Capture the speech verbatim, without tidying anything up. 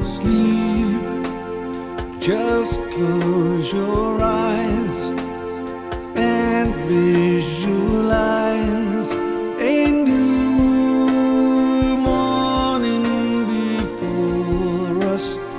sleep. Just close your eyes and visualize a new morning before us.